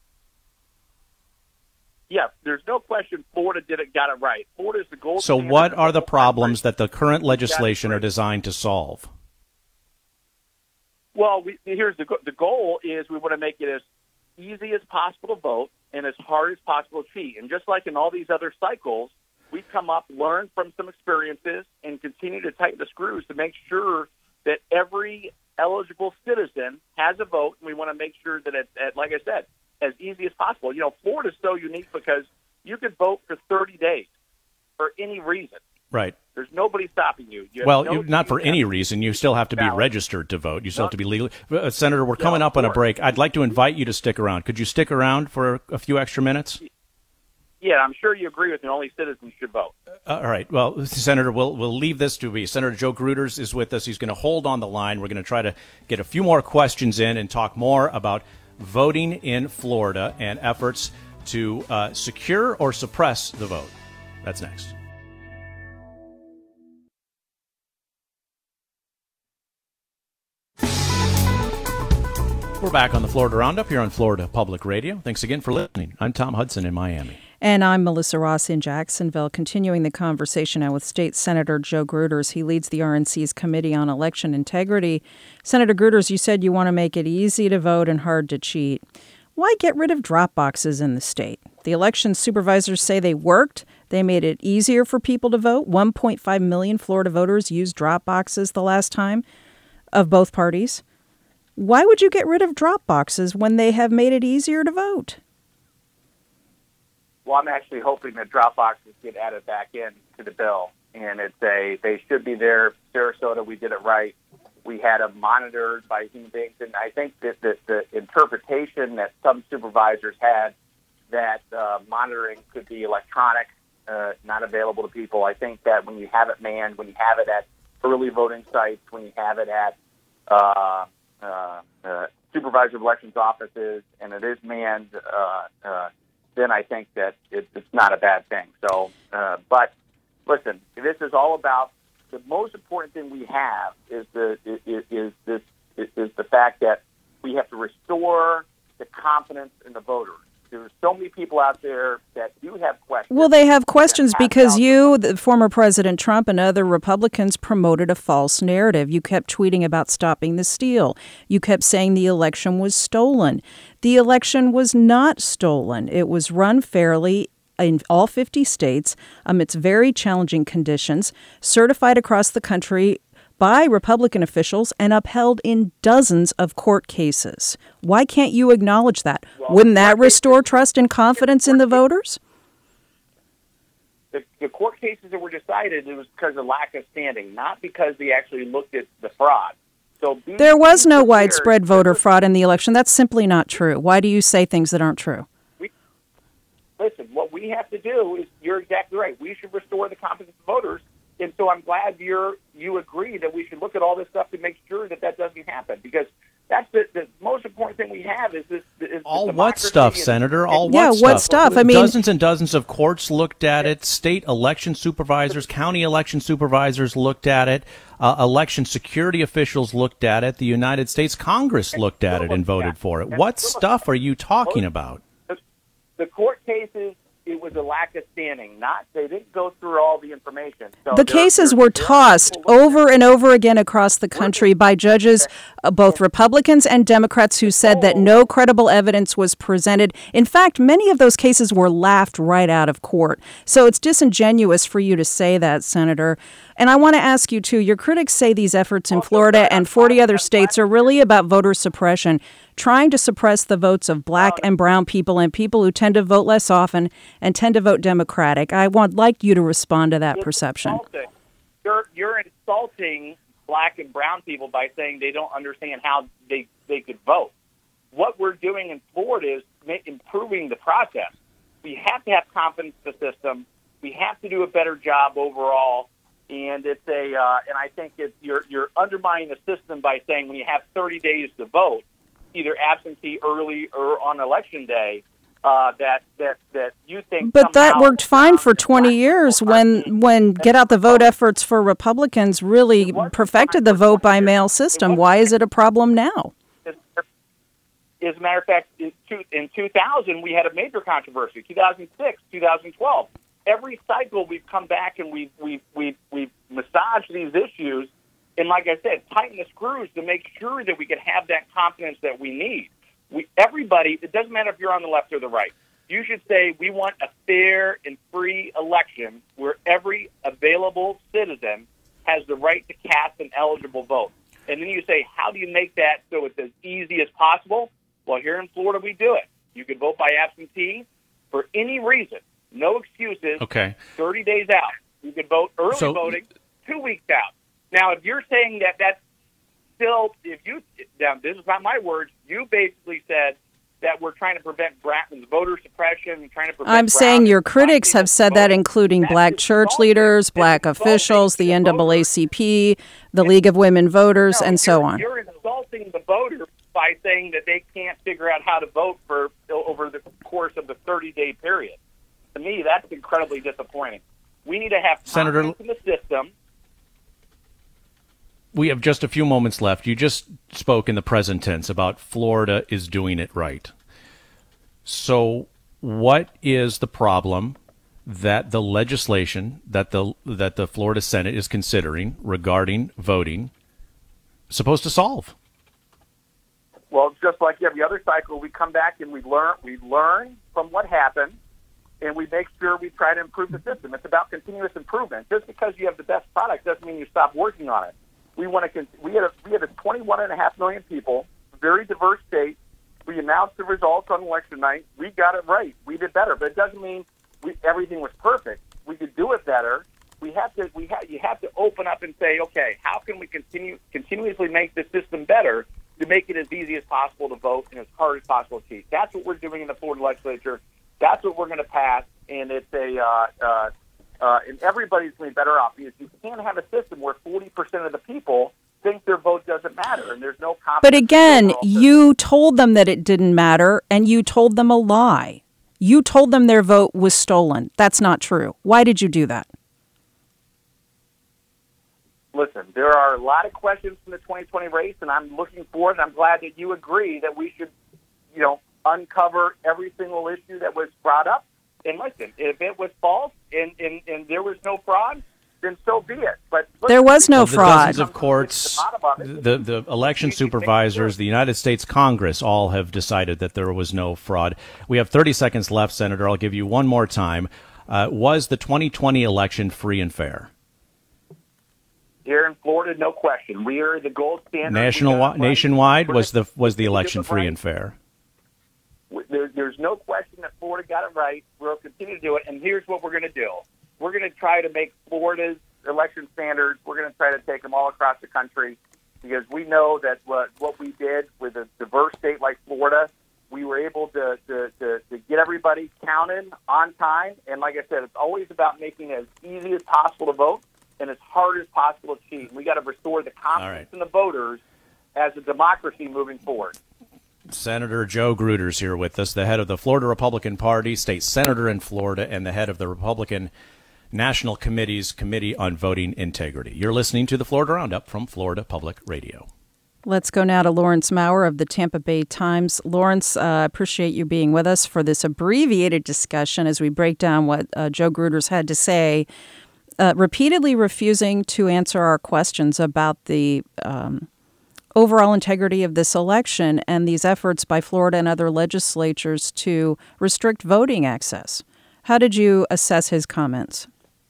Speaker 8: Yeah, there's no question Florida did it, got it right. Florida is the gold
Speaker 1: So
Speaker 8: standard
Speaker 1: what are the
Speaker 8: of
Speaker 1: problems that the current
Speaker 8: We
Speaker 1: legislation
Speaker 8: got it
Speaker 1: are
Speaker 8: right.
Speaker 1: designed to solve?
Speaker 8: Well, we, here's the go- the goal is we want to make it as easy as possible to vote and as hard as possible to cheat. And just like in all these other cycles, we come up, learn from some experiences, and continue to tighten the screws to make sure that every eligible citizen has a vote. And we want to make sure that, it, it, like I said, as easy as possible. You know, Florida is so unique because you could vote for thirty days for any reason.
Speaker 1: Right.
Speaker 8: There's nobody stopping you. you
Speaker 1: Well,
Speaker 8: no
Speaker 1: you, not for any reason. You still have to be
Speaker 8: ballot.
Speaker 1: registered to vote. You still
Speaker 8: No.
Speaker 1: have to be legal. Uh, Senator, we're coming
Speaker 8: No,
Speaker 1: up on a
Speaker 8: of
Speaker 1: break. I'd like to invite you to stick around. Could you stick around for a few extra minutes?
Speaker 8: Yeah, I'm sure you agree with me. Only citizens should vote.
Speaker 1: Uh, all right. Well, Senator, we'll we'll leave this to be. Senator Joe Gruters is with us. He's going to hold on the line. We're going to try to get a few more questions in and talk more about voting in Florida and efforts to uh, secure or suppress the vote. That's next. We're back on the Florida Roundup here on Florida Public Radio. Thanks again for listening. I'm Tom Hudson in Miami.
Speaker 2: And I'm Melissa Ross in Jacksonville, continuing the conversation now with State Senator Joe Gruters. He leads the R N C's Committee on Election Integrity. Senator Gruters, you said you want to make it easy to vote and hard to cheat. Why get rid of drop boxes in the state? The election supervisors say they worked. They made it easier for people to vote. one point five million Florida voters used drop boxes the last time of both parties. Why would you get rid of drop boxes when they have made it easier to vote?
Speaker 8: Well, I'm actually hoping that drop boxes get added back in to the bill, and it's a they should be there. Sarasota, we did it right. We had them monitored by human beings, and I think that the, the interpretation that some supervisors had that uh, monitoring could be electronic, uh, not available to people. I think that when you have it manned, when you have it at early voting sites, when you have it at uh, uh, uh, supervisor of elections offices, and it is manned, uh, uh, then I think that it, it's not a bad thing. So, uh, but listen, this is all about the most important thing we have is the is, is this is, is the fact that we have to restore the confidence in the voters. There's so many people out there that do have questions.
Speaker 2: Well, they have questions because you, the former President Trump, and other Republicans promoted a false narrative. You kept tweeting about stopping the steal. You kept saying the election was stolen. The election was not stolen. It was run fairly in all fifty states amidst very challenging conditions, certified across the country by Republican officials and upheld in dozens of court cases. Why can't you acknowledge that?
Speaker 8: Well,
Speaker 2: Wouldn't that restore trust and confidence in the voters?
Speaker 8: The, the court cases that were decided, it was because of lack of standing, not because they actually looked at the fraud. So these,
Speaker 2: There was no
Speaker 8: prepared,
Speaker 2: widespread voter fraud in the election. That's simply not true. Why do you say things that aren't true?
Speaker 8: We, listen, what we have to do is, you're exactly right, we should restore the confidence of voters. And so I'm glad you're you agree that we should look at all this stuff to make sure that that doesn't happen, because that's the, the most important thing. thing we have is this. Is
Speaker 1: All what stuff,
Speaker 8: and,
Speaker 1: Senator? All
Speaker 2: yeah,
Speaker 1: what stuff?
Speaker 2: what stuff? I mean,
Speaker 1: dozens and dozens of courts looked at it. State election supervisors, county election supervisors looked at it. Uh, election security officials looked at it. The United States Congress looked at it and voted for it. What stuff are you talking about?
Speaker 8: The, the court cases, it was a lack of standing. Not they didn't go through all the information. So
Speaker 2: the cases were tossed over and over again across the country by judges, uh, both Republicans and Democrats, who said that no credible evidence was presented. In fact, many of those cases were laughed right out of court. So it's disingenuous for you to say that, Senator. And I want to ask you, too, your critics say these efforts in Florida and forty other states are really about voter suppression, trying to suppress the votes of black and brown people and people who tend to vote less often and tend to vote Democratic. I would like you to respond to that
Speaker 8: you're
Speaker 2: perception.
Speaker 8: Insulting. You're, you're insulting black and brown people by saying they don't understand how they, they could vote. What we're doing in Florida is ma- improving the process. We have to have confidence in the system. We have to do a better job overall. And it's a, uh, and I think it's, you're you're undermining the system by saying when you have thirty days to vote, either absentee, early, or on election day, uh, that that that you think.
Speaker 2: But that
Speaker 8: somehow,
Speaker 2: worked fine for
Speaker 8: uh,
Speaker 2: twenty years when when get out the vote efforts for Republicans really perfected the vote by mail system. Why is it a problem now?
Speaker 8: As a matter of fact, in two thousand we had a major controversy. two thousand six, two thousand twelve. Every cycle we've come back and we've we've we've we've massaged these issues, and like I said, tighten the screws to make sure that we can have that confidence that we need. We everybody, it doesn't matter if you're on the left or the right. You should say we want a fair and free election where every available citizen has the right to cast an eligible vote. And then you say, how do you make that so it's as easy as possible? Well, here in Florida, we do it. You can vote by absentee for any reason. No excuses.
Speaker 1: Okay.
Speaker 8: thirty days out. You can vote early
Speaker 1: So-
Speaker 8: voting two weeks out. Now, if you're saying that that's still, if you, now this is not my words, you basically said that we're trying to prevent Bratton's voter suppression, trying to prevent
Speaker 2: I'm saying
Speaker 8: Brown
Speaker 2: your
Speaker 8: and black
Speaker 2: critics
Speaker 8: people
Speaker 2: have said
Speaker 8: from
Speaker 2: that,
Speaker 8: voting.
Speaker 2: including
Speaker 8: That's
Speaker 2: black church
Speaker 8: insulting.
Speaker 2: leaders,
Speaker 8: It's
Speaker 2: black
Speaker 8: insulting
Speaker 2: officials, the
Speaker 8: to
Speaker 2: N double A
Speaker 8: voters.
Speaker 2: C P, the League of Women Voters,
Speaker 8: No,
Speaker 2: and so
Speaker 8: you're-
Speaker 2: on.
Speaker 8: You're insulting the voter by saying that they can't figure out how to vote for over the course of the thirty-day period. To me, that's incredibly disappointing. We need to have
Speaker 1: Senator-
Speaker 8: confidence in the system.
Speaker 1: We have just a few moments left. You just spoke in the present tense about Florida is doing it right. So what is the problem that the legislation that the that the Florida Senate is considering regarding voting supposed to solve?
Speaker 8: Well, just like every other cycle, we come back and we learn. We learn from what happened, and we make sure we try to improve the system. It's about continuous improvement. Just because you have the best product doesn't mean you stop working on it. We want to. We had a we had a twenty-one and a half million people, very diverse state. We announced the results on election night. We got it right. We did better, but it doesn't mean we, everything was perfect. We could do it better. We have to. We have. You have to open up and say, okay, how can we continue continuously make the system better to make it as easy as possible to vote and as hard as possible to cheat? That's what we're doing in the Florida legislature. That's what we're going to pass, and it's a. Uh, uh, Uh, and everybody's going to be better off because you can't have a system where forty percent of the people think their vote doesn't matter and there's no confidence.
Speaker 2: But again,
Speaker 8: in the overall system.
Speaker 2: you told them that it didn't matter, and you told them a lie. You told them their vote was stolen. That's not true. Why did you do that?
Speaker 8: Listen, there are a lot of questions from the twenty twenty race, and I'm looking forward, and I'm glad that you agree that we should, you know, uncover every single issue that was brought up. And listen, if it was false and, and, and there was no fraud, then so be it. But listen,
Speaker 2: There was no
Speaker 1: Of the
Speaker 2: fraud.
Speaker 1: dozens of courts,
Speaker 8: The bottom of it.
Speaker 1: the the election supervisors, the United States Congress all have decided that there was no fraud. We have thirty seconds left, Senator. I'll give you one more time. Uh, was the twenty twenty election free and fair?
Speaker 8: Here in Florida, no question. We are the gold standard.
Speaker 1: National,
Speaker 8: We got it right.
Speaker 1: nationwide,
Speaker 8: We're
Speaker 1: was
Speaker 8: the-
Speaker 1: the was the
Speaker 8: we did
Speaker 1: election
Speaker 8: it
Speaker 1: free
Speaker 8: right.
Speaker 1: and fair?
Speaker 8: There, there's no question that Florida got it right. We'll continue to do it. And here's what we're going to do. We're going to try to make Florida's election standards, we're going to try to take them all across the country because we know that what, what we did with a diverse state like Florida, we were able to, to, to, to get everybody counted on time. And like I said, it's always about making it as easy as possible to vote and as hard as possible to cheat. We got to restore the confidence
Speaker 1: right.
Speaker 8: in the voters as a democracy moving forward.
Speaker 1: Senator Joe Gruters here with us, the head of the Florida Republican Party, state senator in Florida, and the head of the Republican National Committee's Committee on Voting Integrity. You're listening to the Florida Roundup from Florida Public Radio.
Speaker 2: Let's go now to Lawrence Maurer of the Tampa Bay Times. Lawrence, I uh, appreciate you being with us for this abbreviated discussion as we break down what uh, Joe Gruters had to say, uh, repeatedly refusing to answer our questions about the um, overall integrity of this election and these efforts by Florida and other legislatures to restrict voting access. How did you assess his comments?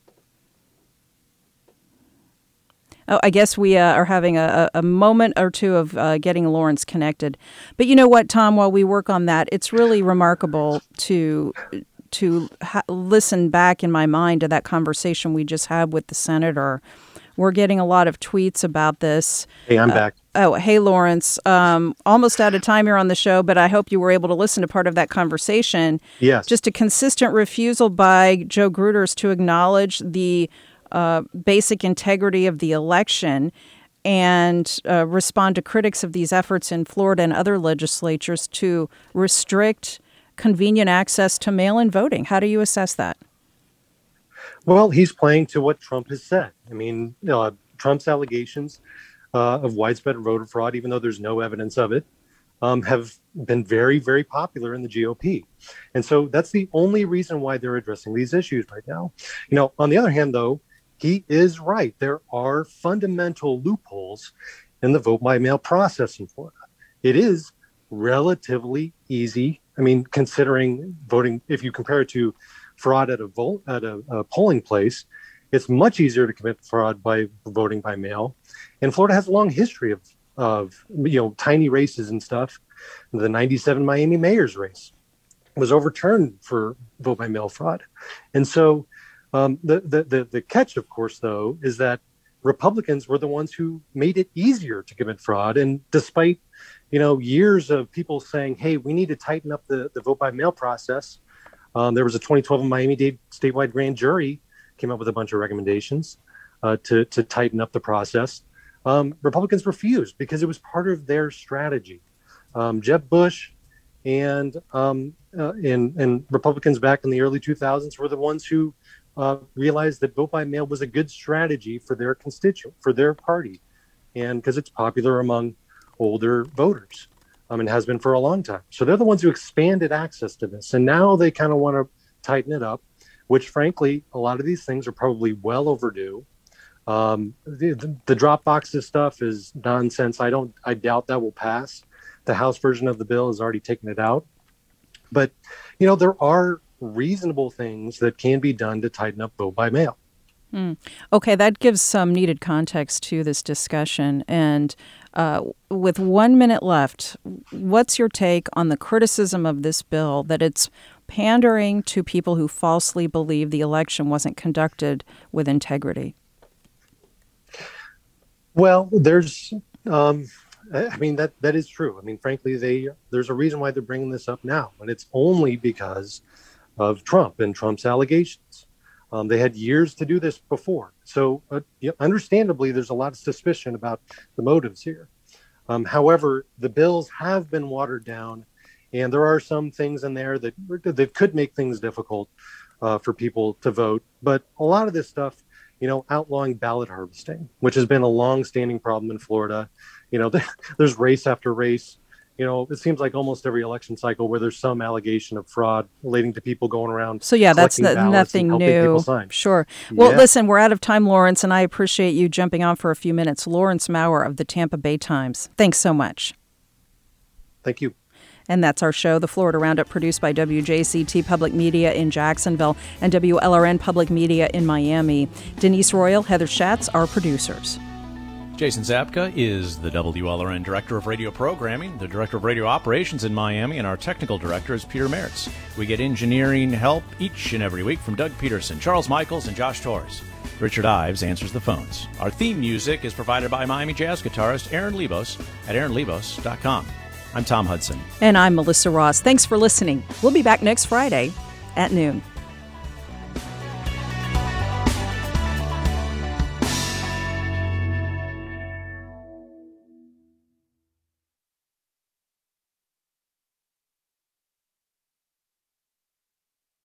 Speaker 2: Oh, I guess we uh, are having a, a moment or two of uh, getting Lawrence connected. But you know what, Tom, while we work on that, it's really remarkable to to ha- listen back in my mind to that conversation we just had with the senator. We're getting a lot of tweets about this.
Speaker 9: Hey, I'm
Speaker 2: uh,
Speaker 9: back.
Speaker 2: Oh, hey, Lawrence. Um, almost out of time here on the show, but I hope you were able to listen to part of that conversation.
Speaker 9: Yes.
Speaker 2: Just a consistent refusal by Joe Gruters to acknowledge the uh, basic integrity of the election and uh, respond to critics of these efforts in Florida and other legislatures to restrict convenient access to mail-in voting. How do you assess that?
Speaker 9: Well, he's playing to what Trump has said. I mean, uh, Trump's allegations uh, of widespread voter fraud, even though there's no evidence of it, um, have been very, very popular in the G O P. And so that's the only reason why they're addressing these issues right now. You know, on the other hand, though, he is right. There are fundamental loopholes in the vote by mail process in Florida. It is relatively easy. I mean, considering voting, if you compare it to fraud at a vote at a, a polling place, it's much easier to commit fraud by voting by mail. And Florida has a long history of, of you know, tiny races and stuff. The ninety-seven Miami mayor's race was overturned for vote by mail fraud. And so um, the, the, the, the catch, of course, though, is that Republicans were the ones who made it easier to commit fraud. And despite, you know, years of people saying, hey, we need to tighten up the, the vote by mail process, Um, there was a twenty twelve Miami-Dade statewide grand jury came up with a bunch of recommendations uh, to to tighten up the process. Um, Republicans refused because it was part of their strategy. Um, Jeb Bush and um, uh, and and Republicans back in the early two thousands were the ones who uh, realized that vote by mail was a good strategy for their constituent, for their party, and because it's popular among older voters. Um, and has been for a long time. So they're the ones who expanded access to this. And now they kind of want to tighten it up, which frankly, a lot of these things are probably well overdue. Um, the, the, the drop boxes stuff is nonsense. I don't, I doubt that will pass. The House version of the bill has already taken it out. But, you know, there are reasonable things that can be done to tighten up vote by mail.
Speaker 2: Mm. Okay, that gives some needed context to this discussion. And uh, with one minute left, what's your take on the criticism of this bill that it's pandering to people who falsely believe the election wasn't conducted with integrity?
Speaker 9: Well, there's, um, I mean, that that is true. I mean, frankly, they there's a reason why they're bringing this up now, and it's only because of Trump and Trump's allegations. Um, they had years to do this before. So uh, yeah, understandably, there's a lot of suspicion about the motives here. Um, however, the bills have been watered down, and there are some things in there that, that could make things difficult uh, for people to vote. But a lot of this stuff, you know, outlawing ballot harvesting, which has been a long-standing problem in Florida. You know, there's race after race. You know, it seems like almost every election cycle where there's some allegation of fraud relating to people going around.
Speaker 2: So, yeah, that's the, nothing new. Sure. Well, yeah. Listen, we're out of time, Lawrence, and I appreciate you jumping on for a few minutes. Lawrence Maurer of the Tampa Bay Times. Thanks so much.
Speaker 9: Thank you.
Speaker 2: And that's our show, the Florida Roundup, produced by W J C T Public Media in Jacksonville and W L R N Public Media in Miami. Denise Royal, Heather Schatz, our producers.
Speaker 1: Jason Zapka is the W L R N Director of Radio Programming, the Director of Radio Operations in Miami, and our Technical Director is Peter Mertz. We get engineering help each and every week from Doug Peterson, Charles Michaels, and Josh Torres. Richard Ives answers the phones. Our theme music is provided by Miami jazz guitarist Aaron Lebos at aaron lebos dot com. I'm Tom Hudson.
Speaker 2: And I'm Melissa Ross. Thanks for listening. We'll be back next Friday at noon.